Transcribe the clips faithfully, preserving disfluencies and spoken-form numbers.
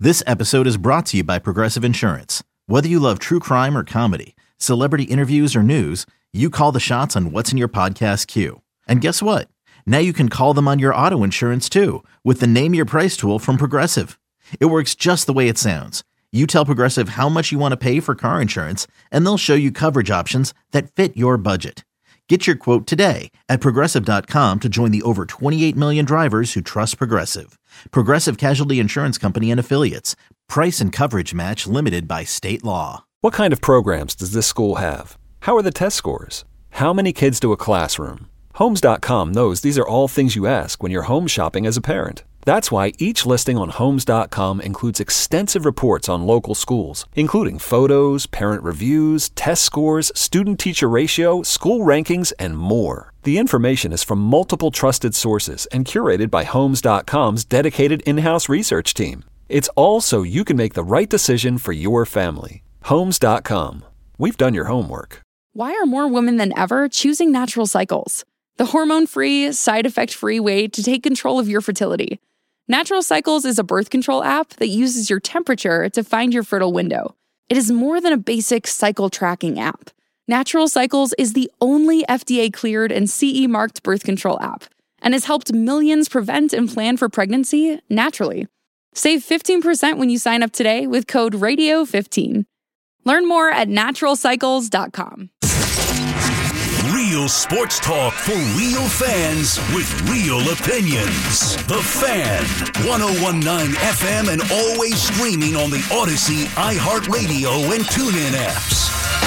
This episode is brought to you by Progressive Insurance. Whether you love true crime or comedy, celebrity interviews or news, you call the shots on what's in your podcast queue. And guess what? Now you can call them on your auto insurance too with the Name Your Price tool from Progressive. It works just the way it sounds. You tell Progressive how much you want to pay for car insurance, and they'll show you coverage options that fit your budget. Get your quote today at Progressive dot com to join the over twenty-eight million drivers who trust Progressive. Progressive Casualty Insurance Company and Affiliates. Price and coverage match limited by state law. What kind of programs does this school have? How are the test scores? How many kids to a classroom? Homes dot com knows these are all things you ask when you're home shopping as a parent. That's why each listing on Homes dot com includes extensive reports on local schools, including photos, parent reviews, test scores, student-teacher ratio, school rankings, and more. The information is from multiple trusted sources and curated by Homes dot com's dedicated in-house research team. It's all so you can make the right decision for your family. Homes dot com. We've done your homework. Why are more women than ever choosing Natural Cycles? The hormone-free, side-effect-free way to take control of your fertility. Natural Cycles is a birth control app that uses your temperature to find your fertile window. It is more than a basic cycle tracking app. Natural Cycles is the only F D A-cleared and C E-marked birth control app and has helped millions prevent and plan for pregnancy naturally. Save fifteen percent when you sign up today with code radio fifteen. Learn more at natural cycles dot com. Real sports talk for real fans with real opinions. The Fan, one oh one point nine F M, and always streaming on the Odyssey, iHeartRadio, and TuneIn apps.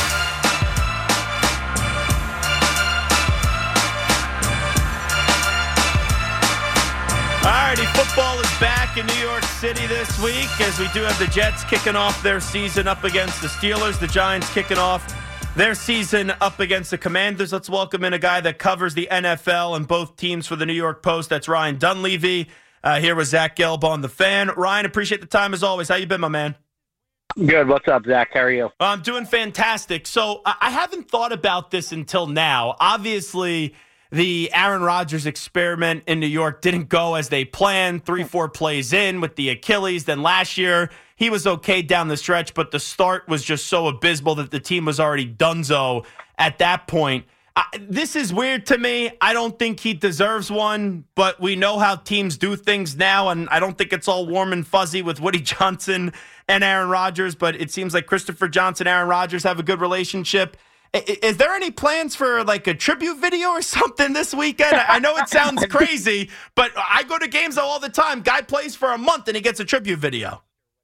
Alrighty, football is back in New York City this week as we do have the Jets kicking off their season up against the Steelers, the Giants kicking off their season up against the Commanders. Let's welcome in a guy that covers the N F L and both teams for the New York Post. That's Ryan Dunleavy. Uh, here with Zach Gelb on The Fan. Ryan, appreciate the time as always. How you been, my man? Good. What's up, Zach? How are you? I'm doing fantastic. So I haven't thought about this until now. Obviously, the Aaron Rodgers experiment in New York didn't go as they planned. Three, four plays in with the Achilles. Then last year, he was okay down the stretch, but the start was just so abysmal that the team was already donezo at that point. Uh, this is weird to me. I don't think he deserves one, but we know how teams do things now, and I don't think it's all warm and fuzzy with Woody Johnson and Aaron Rodgers, but it seems like Christopher Johnson and Aaron Rodgers have a good relationship. Is there any plans for like a tribute video or something this weekend? I know it sounds crazy, but I go to games all the time. Guy plays for a month and he gets a tribute video.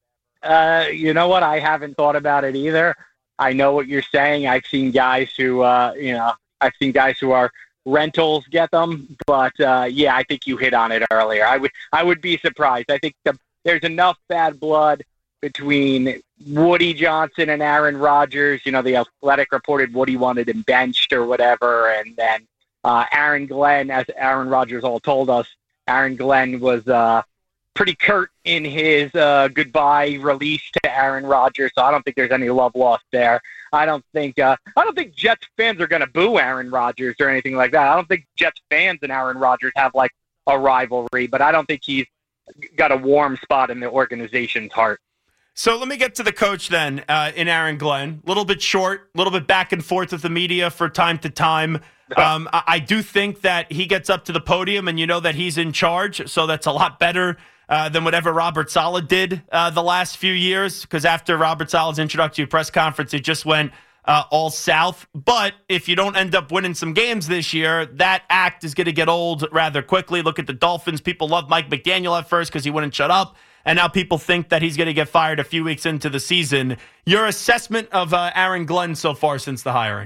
Uh, you know what? I haven't thought about it either. I know what you're saying. I've seen guys who, uh, you know, I've seen guys who are rentals get them, but uh, yeah, I think you hit on it earlier. I would, I would be surprised. I think the, there's enough bad blood between Woody Johnson and Aaron Rodgers. You know, the Athletic reported Woody wanted him benched or whatever, and then uh, Aaron Glenn, as Aaron Rodgers all told us, Aaron Glenn was uh, pretty curt in his uh, goodbye release to Aaron Rodgers. So I don't think there's any love lost there. I don't think uh, I don't think Jets fans are going to boo Aaron Rodgers or anything like that. I don't think Jets fans and Aaron Rodgers have like a rivalry, but I don't think he's got a warm spot in the organization's heart. So let me get to the coach then, uh, in Aaron Glenn. A little bit short, a little bit back and forth with the media for time to time. Um, I, I do think that he gets up to the podium and you know that he's in charge, so that's a lot better uh, than whatever Robert Saleh did uh, the last few years, because after Robert Saleh's introductory press conference, it just went uh, all south. But if you don't end up winning some games this year, that act is going to get old rather quickly. Look at the Dolphins. People loved Mike McDaniel at first because he wouldn't shut up. And now people think that he's going to get fired a few weeks into the season. Your assessment of uh, Aaron Glenn so far since the hiring?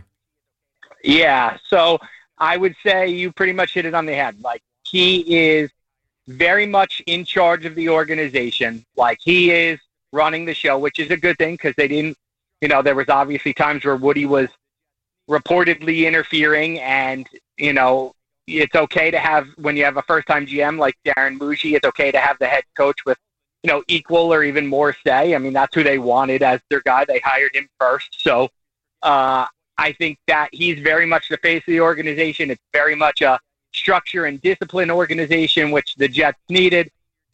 Yeah, so I would say you pretty much hit it on the head. Like, he is very much in charge of the organization. Like, he is running the show, which is a good thing because they didn't, you know, there was obviously times where Woody was reportedly interfering, and, you know, it's okay to have, when you have a first-time G M like Darren Muji, it's okay to have the head coach with, you know, equal or even more say. I mean, that's who they wanted as their guy. They hired him first. So uh, I think that he's very much the face of the organization. It's very much a structure and discipline organization, which the Jets needed.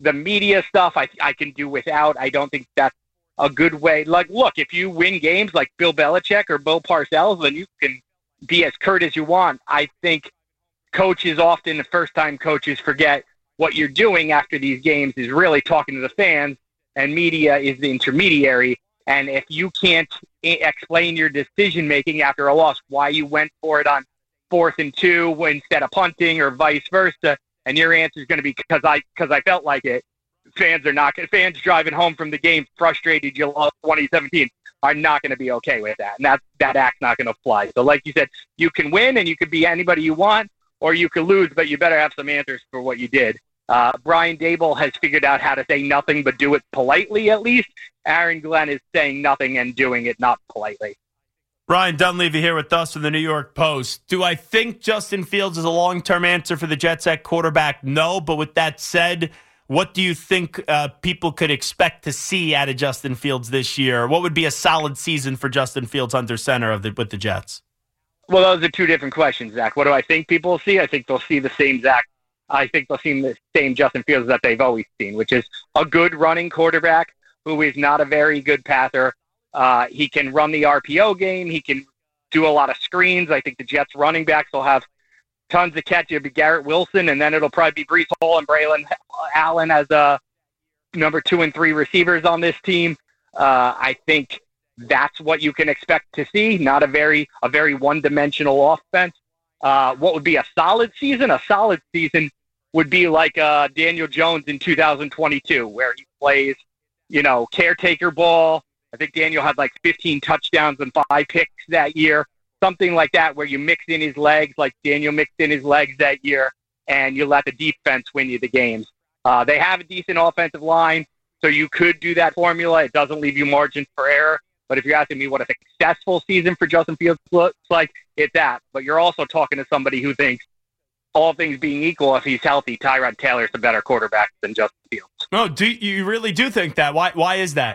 the media stuff I, I can do without. I don't think that's a good way. Like, look, if you win games like Bill Belichick or Bill Parcells, then you can be as curt as you want. I think coaches often, the first-time coaches, forget what you're doing after these games is really talking to the fans, and media is the intermediary. And if you can't explain your decision-making after a loss, why you went for it on fourth and two instead of punting or vice versa, and your answer is going to be because I because I felt like it, fans are not fans driving home from the game frustrated you lost twenty seventeen are not going to be okay with that, and that that act's not going to fly. So, like you said, you can win and you can be anybody you want, or you can lose, but you better have some answers for what you did. Uh, Brian Daboll has figured out how to say nothing but do it politely, at least. Aaron Glenn is saying nothing and doing it not politely. Ryan Dunleavy here with us from the New York Post. Do I think Justin Fields is a long-term answer for the Jets at quarterback? No, but with that said, what do you think uh, people could expect to see out of Justin Fields this year? What would be a solid season for Justin Fields under center of the, with the Jets? Well, those are two different questions, Zach. What do I think people will see? I think they'll see the same Zach. I think they'll see the same Justin Fields that they've always seen, which is a good running quarterback who is not a very good passer. Uh, he can run the R P O game. He can do a lot of screens. I think the Jets running backs will have tons of catches. It'll be Garrett Wilson, and then it'll probably be Breece Hall and Braylon Allen as uh, number two and three receivers on this team. Uh, I think that's what you can expect to see, not a very a very one-dimensional offense. Uh, what would be a solid season? A solid season would be like uh, Daniel Jones in two thousand twenty-two, where he plays, you know, caretaker ball. I think Daniel had like fifteen touchdowns and five picks that year, something like that, where you mix in his legs like Daniel mixed in his legs that year, and you let the defense win you the games. Uh, they have a decent offensive line, so you could do that formula. It doesn't leave you margin for error. But if you're asking me what a successful season for Justin Fields looks like, it's that. But you're also talking to somebody who thinks, all things being equal, if he's healthy, Tyrod Taylor's a better quarterback than Justin Fields. No, do you really do think that? Why? Why is that?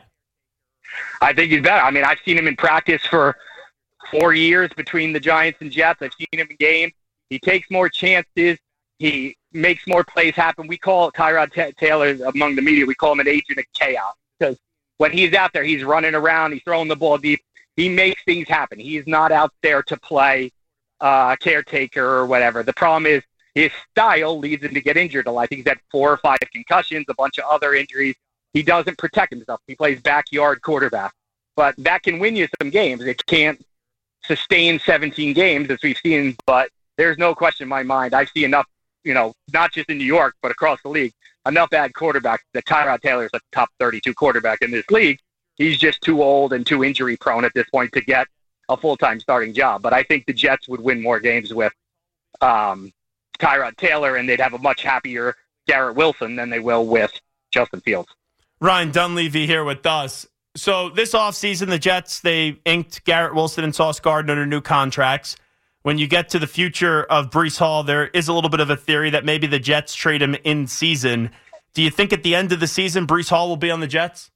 I think he's better. I mean, I've seen him in practice for four years between the Giants and Jets. I've seen him in games. He takes more chances. He makes more plays happen. We call Tyrod T- Taylor, among the media, we call him an agent of chaos. Because when he's out there, he's running around, he's throwing the ball deep. He makes things happen. He's not out there to play uh, caretaker or whatever. The problem is his style leads him to get injured a lot. I think he's had four or five concussions, a bunch of other injuries. He doesn't protect himself. He plays backyard quarterback. But that can win you some games. It can't sustain seventeen games, as we've seen. But there's no question in my mind. I see enough, you know, not just in New York, but across the league, enough bad quarterbacks that Tyrod Taylor is a top thirty-two quarterback in this league. He's just too old and too injury-prone at this point to get a full-time starting job. But I think the Jets would win more games with um, Tyrod Taylor, and they'd have a much happier Garrett Wilson than they will with Justin Fields. Ryan Dunleavy here with us. So this offseason, the Jets, they inked Garrett Wilson and Sauce Gardner under new contracts. When you get to the future of Breece Hall, there is a little bit of a theory that maybe the Jets trade him in season. Do you think at the end of the season, Breece Hall will be on the Jets?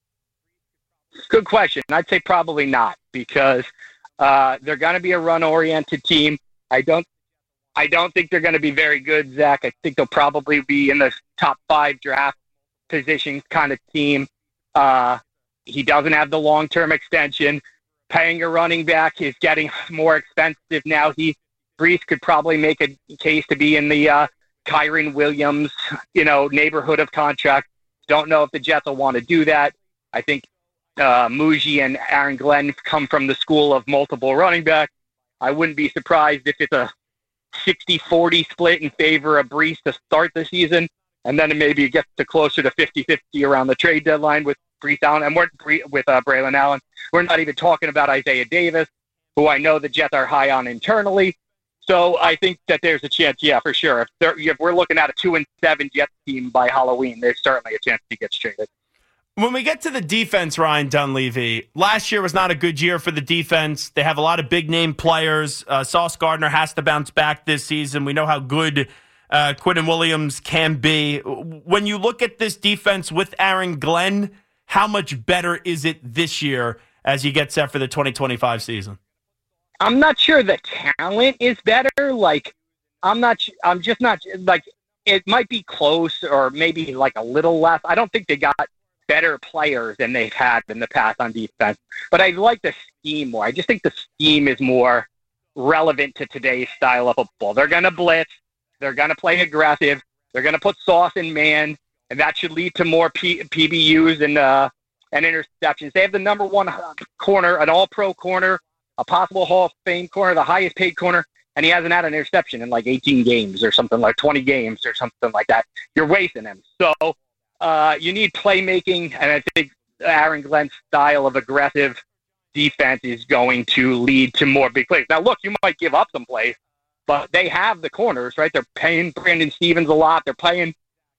Good question. I'd say probably not, because uh, they're going to be a run-oriented team. I don't I don't think they're going to be very good, Zach. I think they'll probably be in the top five draft position kind of team. Uh, he doesn't have the long-term extension. Paying a running back is getting more expensive now. He Breece could probably make a case to be in the uh, Kyren Williams, you know, neighborhood of contract. Don't know if the Jets will want to do that. I think uh, Muji and Aaron Glenn come from the school of multiple running backs. I wouldn't be surprised if it's a sixty forty split in favor of Breece to start the season, and then maybe it gets to closer to fifty fifty around the trade deadline with Breece Allen and we're with uh, Braylon Allen. We're not even talking about Isaiah Davis, who I know the Jets are high on internally. So I think that there's a chance, yeah, for sure. If, if we're looking at a two and seven Jets team by Halloween, there's certainly a chance he gets traded. When we get to the defense, Ryan Dunleavy, last year was not a good year for the defense. They have a lot of big-name players. Uh, Sauce Gardner has to bounce back this season. We know how good uh, Quinnen Williams can be. When you look at this defense with Aaron Glenn, how much better is it this year as you get set for the twenty twenty-five season? I'm not sure the talent is better. Like, I'm not, I'm just not, like, it might be close or maybe like a little less. I don't think they got better players than they've had in the past on defense, but I like the scheme more. I just think the scheme is more relevant to today's style of football. They're going to blitz. They're going to play aggressive. They're going to put Sauce in man, and that should lead to more P- PBUs and uh, and interceptions. They have the number one corner, an all-pro corner, a possible Hall of Fame corner, the highest paid corner, and he hasn't had an interception in like eighteen games or something, like twenty games or something like that. You're wasting him. So uh, you need playmaking, and I think Aaron Glenn's style of aggressive defense is going to lead to more big plays. Now, look, you might give up some plays, but they have the corners, right? They're paying Brandon Stevens a lot. They're paying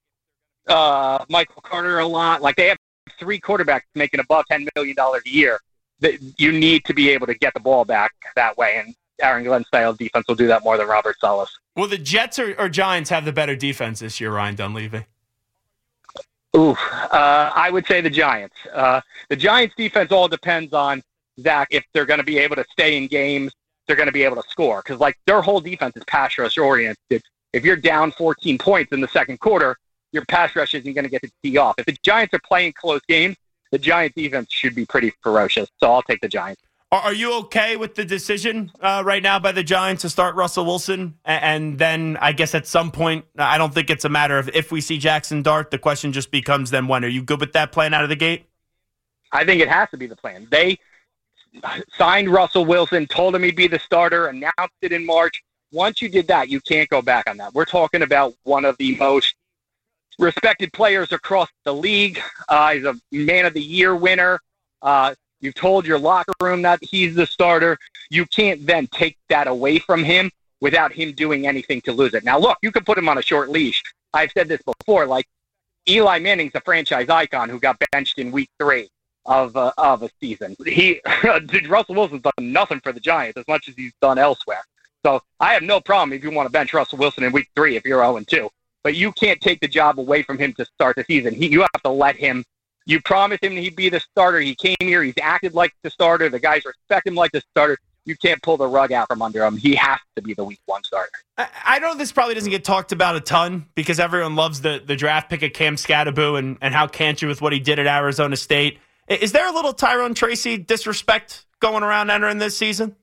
uh, Michael Carter a lot. Like, they have three quarterbacks making above ten million dollars a year. That you need to be able to get the ball back that way, and Aaron Glenn's style of defense will do that more than Robert Saleh's. Will the Jets or, or Giants have the better defense this year, Ryan Dunleavy? Ooh, uh, I would say the Giants. Uh, the Giants' defense all depends on, Zach, if they're going to be able to stay in games, they're going to be able to score. Because, like, their whole defense is pass rush oriented. If you're down fourteen points in the second quarter, your pass rush isn't going to get to tee off. If the Giants are playing close games, the Giants' defense should be pretty ferocious. So I'll take the Giants. Are you okay with the decision uh, right now by the Giants to start Russell Wilson? And then I guess at some point, I don't think it's a matter of if we see Jackson Dart. The question just becomes then when. Are you good with that plan out of the gate? I think it has to be the plan. They signed Russell Wilson, told him he'd be the starter, announced it in March. Once you did that, you can't go back on that. We're talking about one of the most respected players across the league. Uh, he's a man of the year winner. Uh, you've told your locker room that he's the starter. You can't then take that away from him without him doing anything to lose it. Now, look, you can put him on a short leash. I've said this before. Like, Eli Manning's a franchise icon who got benched in week three of uh, of a season. He Russell Wilson's done nothing for the Giants as much as he's done elsewhere. So I have no problem if you want to bench Russell Wilson in week three if you're oh and two. But you can't take the job away from him to start the season. He, you have to let him. You promised him he'd be the starter. He came here. He's acted like the starter. The guys respect him like the starter. You can't pull the rug out from under him. He has to be the week one starter. I, I know this probably doesn't get talked about a ton because everyone loves the, the draft pick of Cam Skattebo and, and how can't you with what he did at Arizona State. Is there a little Tyrone Tracy disrespect going around entering this season?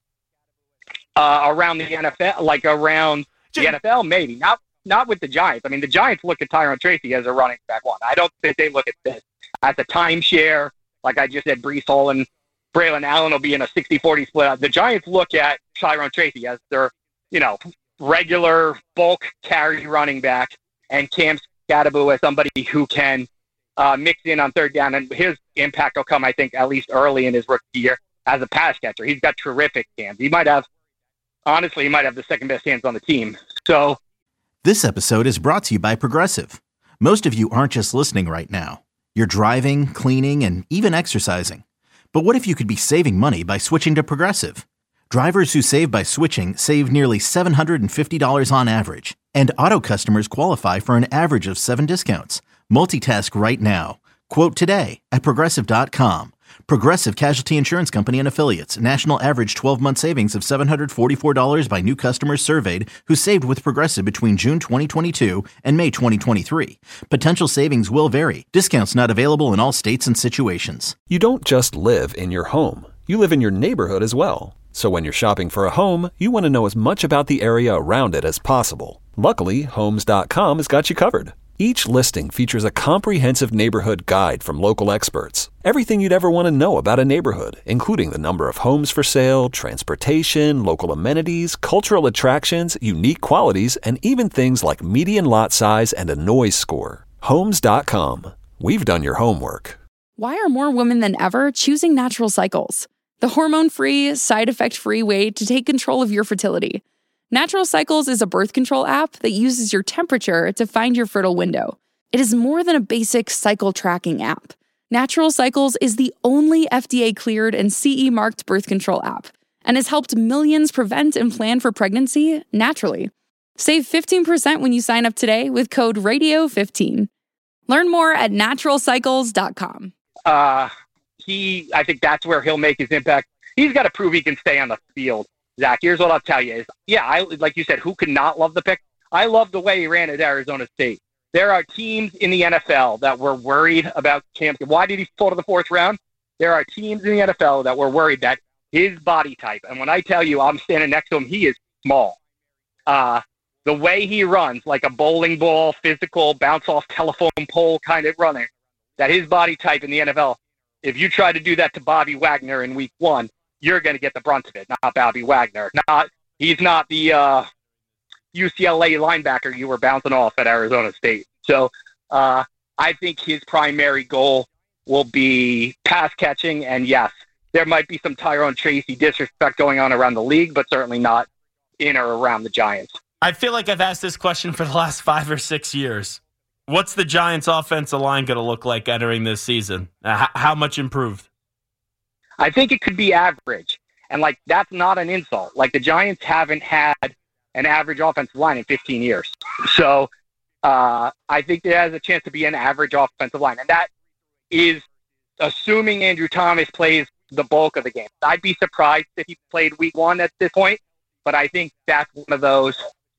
Uh, around the N F L, like around the N F L, maybe. Not not with the Giants. I mean, the Giants look at Tyrone Tracy as a running back one. I don't think they look at this as a timeshare. Like I just said, Breece Hall and Braylon Allen will be in a sixty forty split. The Giants look at Tyrone Tracy as their, you know, regular bulk carry running back, and Cam Skattebo as somebody who can uh, mix in on third down. And his impact will come, I think, at least early in his rookie year as a pass catcher. He's got terrific hands. He might have, honestly, he might have the second best hands on the team. So, this episode is brought to you by Progressive. Most of you aren't just listening right now. You're driving, cleaning, and even exercising. But what if you could be saving money by switching to Progressive? Drivers who save by switching save nearly seven hundred fifty dollars on average. And auto customers qualify for an average of seven discounts. Multitask right now. Quote today at Progressive dot com. Progressive Casualty Insurance Company and Affiliates. National average twelve-month savings of seven hundred forty-four dollars by new customers surveyed who saved with Progressive between June twenty twenty-two and May twenty twenty-three. Potential savings will vary. Discounts not available in all states and situations. You don't just live in your home. You live in your neighborhood as well. So when you're shopping for a home, you want to know as much about the area around it as possible. Luckily, Homes dot com has got you covered. Each listing features a comprehensive neighborhood guide from local experts. Everything you'd ever want to know about a neighborhood, including the number of homes for sale, transportation, local amenities, cultural attractions, unique qualities, and even things like median lot size and a noise score. Homes dot com. We've done your homework. Why are more women than ever choosing Natural Cycles? The hormone-free, side-effect-free way to take control of your fertility. Natural Cycles is a birth control app that uses your temperature to find your fertile window. It is more than a basic cycle tracking app. Natural Cycles is the only F D A-cleared and C E-marked birth control app and has helped millions prevent and plan for pregnancy naturally. Save fifteen percent when you sign up today with code radio fifteen. Learn more at natural cycles dot com. Uh, he, I think that's where he'll make his impact. He's got to prove he can stay on the field. Zach, here's what I'll tell you is, yeah, I like you said, who could not love the pick? I love the way he ran at Arizona State. There are teams in the N F L that were worried about Cam. Why did he fall to the fourth round? There are teams in the N F L that were worried that his body type, and when I tell you I'm standing next to him, he is small. Uh, the way he runs, like a bowling ball, physical, bounce off telephone pole kind of running, that his body type in the N F L, if you try to do that to Bobby Wagner in week one, you're going to get the brunt of it, not Bobby Wagner. Not He's not the uh, U C L A linebacker you were bouncing off at Arizona State. So uh, I think his primary goal will be pass catching, and yes, there might be some Tyrone Tracy disrespect going on around the league, but certainly not in or around the Giants. I feel like I've asked this question for the last five or six years. What's the Giants' offensive line going to look like entering this season? Uh, how much improved? I think it could be average. And, like, that's not an insult. Like, the Giants haven't had an average offensive line in fifteen years. So uh, I think it has a chance to be an average offensive line. And that is assuming Andrew Thomas plays the bulk of the game. I'd be surprised if he played week one at this point, but I think that's one of those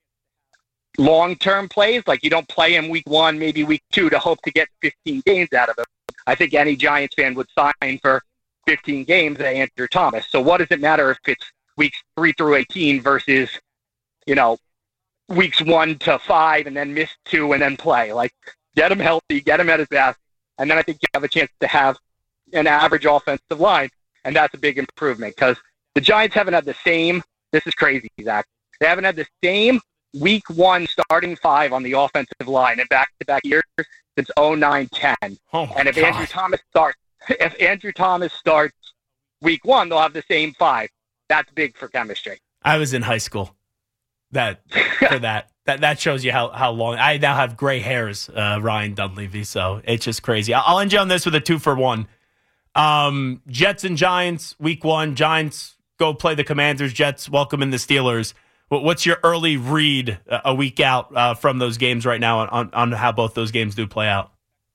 long-term plays. Like, you don't play him week one, maybe week two to hope to get fifteen games out of him. I think any Giants fan would sign for fifteen games at Andrew Thomas. So what does it matter if it's weeks three through eighteen versus, you know, weeks one to five and then miss two and then play? Like, get him healthy, get him at his best, and then I think you have a chance to have an average offensive line, and that's a big improvement because the Giants haven't had the same – this is crazy, Zach. They haven't had the same week one starting five on the offensive line in back-to-back years since oh nine ten. Oh and if God. Andrew Thomas starts if Andrew Thomas starts week one, they'll have the same five. That's big for chemistry. I was in high school. That for that. That that shows you how, how long. I now have gray hairs, uh, Ryan Dunleavy, so it's just crazy. I'll, I'll end you on this with a two for one. Um, Jets and Giants, week one. Giants go play the Commanders. Jets welcome in the Steelers. What's your early read uh, a week out uh, from those games right now on, on how both those games do play out?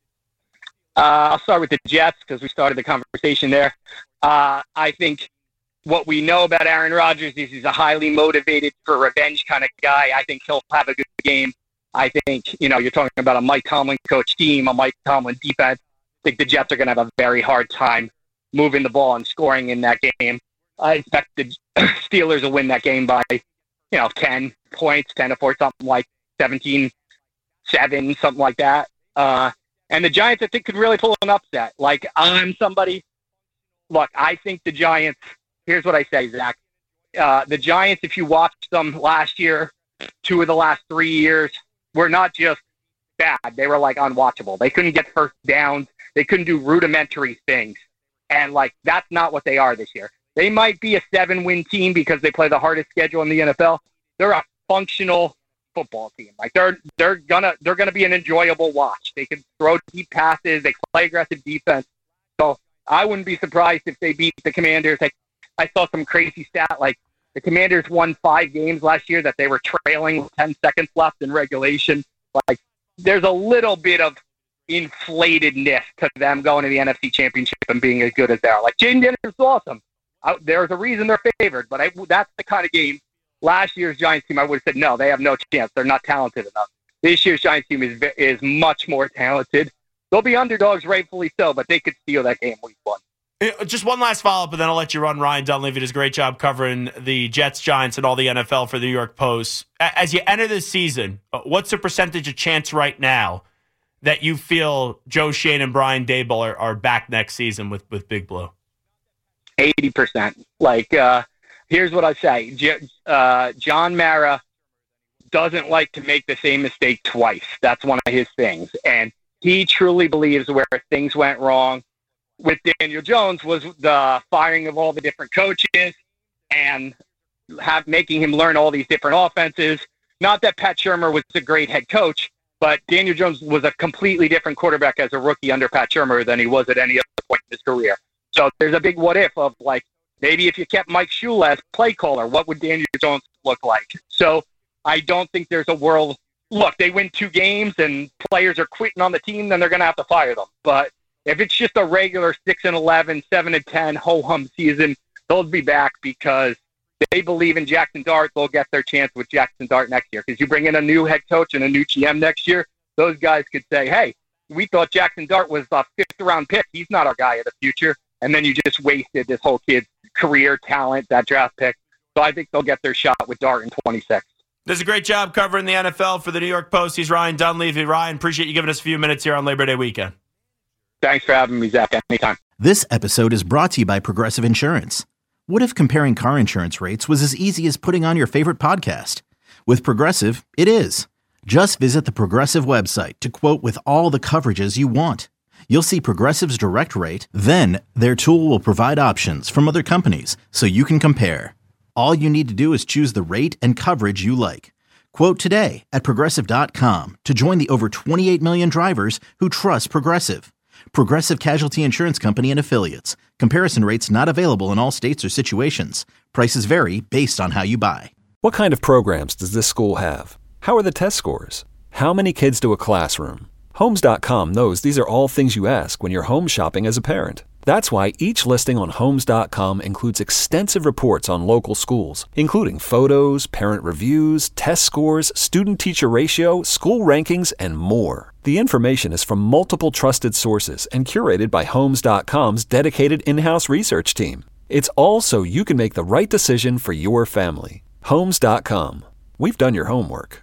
Uh, I'll start with the Jets because we started the conversation there. Uh, I think what we know about Aaron Rodgers is he's a highly motivated for revenge kind of guy. I think he'll have a good game. I think, you know, you're talking about a Mike Tomlin coach team, a Mike Tomlin defense. I think the Jets are going to have a very hard time moving the ball and scoring in that game. I expect the Steelers will win that game by, you know, ten points, ten to four, something like seventeen seven, something like that. Uh, and the Giants, I think, could really pull an upset. Like, I'm somebody, look, I think the Giants, here's what I say, Zach. Uh, the Giants, if you watched them last year, two of the last three years, were not just bad. They were, like, unwatchable. They couldn't get first downs. They couldn't do rudimentary things. And, like, that's not what they are this year. They might be a seven-win team because they play the hardest schedule in the N F L. They're a functional football team. Like, they're they're gonna they're gonna be an enjoyable watch. They can throw deep passes. They play aggressive defense. So I wouldn't be surprised if they beat the Commanders. I, I saw some crazy stat like the Commanders won five games last year that they were trailing with ten seconds left in regulation. Like, there's a little bit of inflatedness to them going to the N F C Championship and being as good as they are. Like, Jaden Daniels is awesome. I, there's a reason they're favored, but I, that's the kind of game. Last year's Giants team, I would have said, no, they have no chance. They're not talented enough. This year's Giants team is is much more talented. They'll be underdogs, rightfully so, but they could steal that game week one. Just one last follow-up, and then I'll let you run. Ryan Dunleavy does a great job covering the Jets, Giants, and all the N F L for the New York Post. As you enter this season, what's the percentage of chance right now that you feel Joe Schoen and Brian Daboll are, are back next season with, with Big Blue? eighty percent. Like, uh, here's what I say. J- uh, John Mara doesn't like to make the same mistake twice. That's one of his things. And he truly believes where things went wrong with Daniel Jones was the firing of all the different coaches and have making him learn all these different offenses. Not that Pat Shurmur was a great head coach, but Daniel Jones was a completely different quarterback as a rookie under Pat Shurmur than he was at any other point in his career. So there's a big what if of, like, maybe if you kept Mike Shula as play caller, what would Daniel Jones look like? So I don't think there's a world. Look, they win two games and players are quitting on the team, then they're going to have to fire them. But if it's just a regular six and eleven, seven and ten ho hum season, they'll be back because they believe in Jackson Dart, they'll get their chance with Jackson Dart next year. Because you bring in a new head coach and a new G M next year, those guys could say, hey, we thought Jackson Dart was a fifth-round pick. He's not our guy of the future. And then you just wasted this whole kid's career talent, that draft pick. So I think they'll get their shot with Dart in twenty-six. Does a great job covering the N F L for the New York Post. He's Ryan Dunleavy. Ryan, appreciate you giving us a few minutes here on Labor Day weekend. Thanks for having me, Zach. Anytime. This episode is brought to you by Progressive Insurance. What if comparing car insurance rates was as easy as putting on your favorite podcast? With Progressive, it is. Just visit the Progressive website to quote with all the coverages you want. You'll see Progressive's direct rate, then their tool will provide options from other companies so you can compare. All you need to do is choose the rate and coverage you like. Quote today at Progressive dot com to join the over twenty-eight million drivers who trust Progressive. Progressive Casualty Insurance Company and Affiliates. Comparison rates not available in all states or situations. Prices vary based on how you buy. What kind of programs does this school have? How are the test scores? How many kids do a classroom? Homes dot com knows these are all things you ask when you're home shopping as a parent. That's why each listing on Homes dot com includes extensive reports on local schools, including photos, parent reviews, test scores, student-teacher ratio, school rankings, and more. The information is from multiple trusted sources and curated by Homes dot com's dedicated in-house research team. It's all so you can make the right decision for your family. Homes dot com. We've done your homework.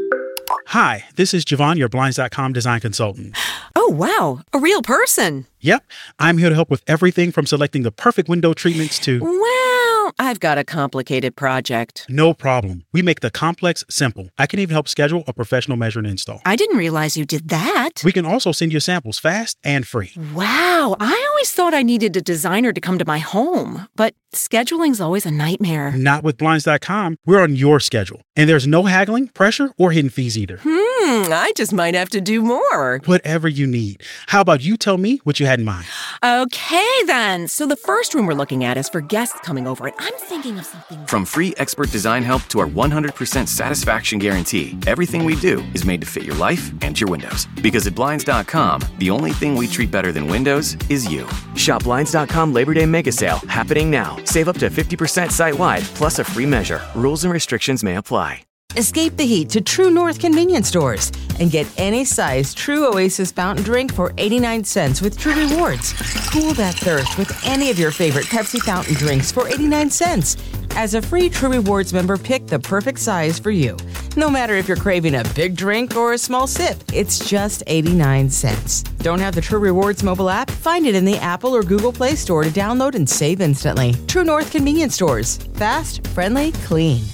Hi, this is Javon, your Blinds dot com design consultant. Oh, wow. A real person. Yep. I'm here to help with everything from selecting the perfect window treatments to... Well, I've got a complicated project. No problem. We make the complex simple. I can even help schedule a professional measure and install. I didn't realize you did that. We can also send you samples fast and free. Wow. I always thought I needed a designer to come to my home, but scheduling's always a nightmare. Not with Blinds dot com. We're on your schedule. And there's no haggling, pressure, or hidden fees either. Hmm, I just might have to do more. Whatever you need. How about you tell me what you had in mind? Okay, then. So the first room we're looking at is for guests coming over, and I'm thinking of something... From free expert design help to our one hundred percent satisfaction guarantee, everything we do is made to fit your life and your windows. Because at Blinds dot com, the only thing we treat better than windows is you. Shop Blinds dot com Labor Day Mega Sale, happening now. Save up to fifty percent site-wide, plus a free measure. Rules and restrictions may apply. Escape the heat to True North convenience stores and get any size True Oasis fountain drink for eighty-nine cents with True Rewards. Cool that thirst with any of your favorite Pepsi fountain drinks for eighty-nine cents. As a free True Rewards member, pick the perfect size for you. No matter if you're craving a big drink or a small sip, it's just eighty-nine cents. Don't have the True Rewards mobile app? Find it in the Apple or Google Play Store to download and save instantly. True North convenience stores. Fast, friendly, clean.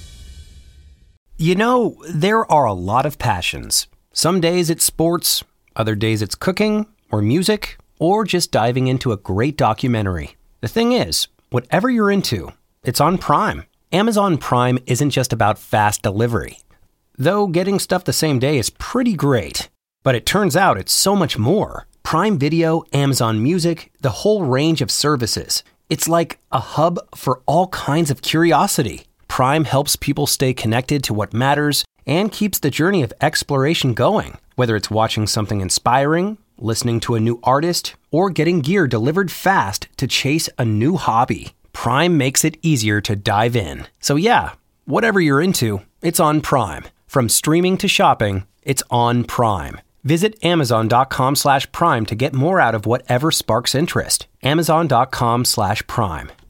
You know, there are a lot of passions. Some days it's sports, other days it's cooking, or music, or just diving into a great documentary. The thing is, whatever you're into, it's on Prime. Amazon Prime isn't just about fast delivery. Though getting stuff the same day is pretty great. But it turns out it's so much more. Prime Video, Amazon Music, the whole range of services. It's like a hub for all kinds of curiosity. Prime helps people stay connected to what matters and keeps the journey of exploration going. Whether it's watching something inspiring, listening to a new artist, or getting gear delivered fast to chase a new hobby, Prime makes it easier to dive in. So yeah, whatever you're into, it's on Prime. From streaming to shopping, it's on Prime. Visit Amazon.com slash Prime to get more out of whatever sparks interest. Amazon.com slash Prime.